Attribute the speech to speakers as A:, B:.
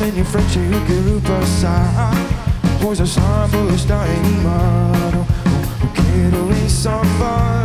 A: in frente eu quero passar, pois eu só vou estar em mar. Eu quero ir só